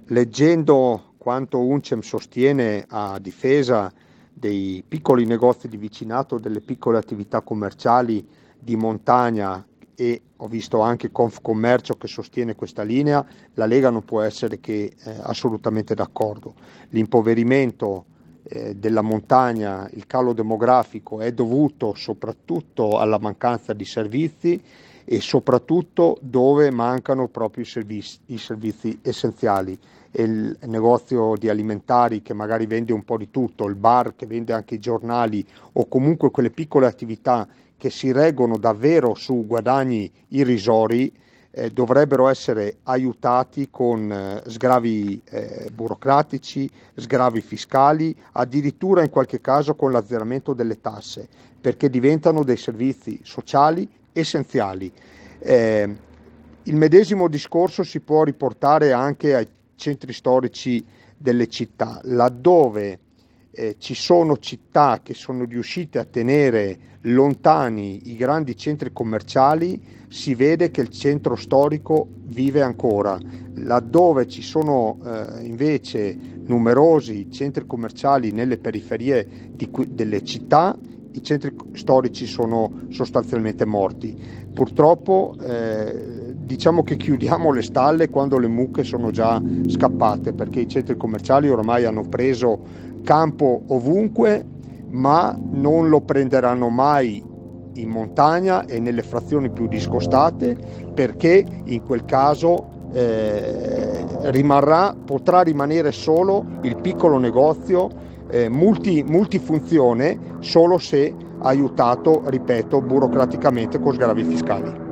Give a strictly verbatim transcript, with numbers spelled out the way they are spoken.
Leggendo quanto UNCEM sostiene a difesa dei piccoli negozi di vicinato, delle piccole attività commerciali di montagna, e ho visto anche Confcommercio che sostiene questa linea, la Lega non può essere che eh, assolutamente d'accordo. L'impoverimento eh, della montagna, il calo demografico è dovuto soprattutto alla mancanza di servizi e soprattutto dove mancano proprio i servizi, i servizi essenziali. E il negozio di alimentari che magari vende un po' di tutto, il bar che vende anche i giornali o comunque quelle piccole attività che si reggono davvero su guadagni irrisori, eh, dovrebbero essere aiutati con eh, sgravi eh, burocratici, sgravi fiscali, addirittura in qualche caso con l'azzeramento delle tasse, perché diventano dei servizi sociali essenziali. Eh, il medesimo discorso si può riportare anche ai centri storici delle città, laddove eh, ci sono città che sono riuscite a tenere lontani i grandi centri commerciali, si vede che il centro storico vive ancora. Laddove ci sono eh, invece numerosi centri commerciali nelle periferie di, delle città, i centri storici sono sostanzialmente morti. Purtroppo eh, diciamo che chiudiamo le stalle quando le mucche sono già scappate, perché i centri commerciali ormai hanno preso campo ovunque, ma non lo prenderanno mai in montagna e nelle frazioni più discostate, perché in quel caso eh, rimarrà, potrà rimanere solo il piccolo negozio eh, multi, multifunzione, solo se aiutato, ripeto, burocraticamente con sgravi fiscali.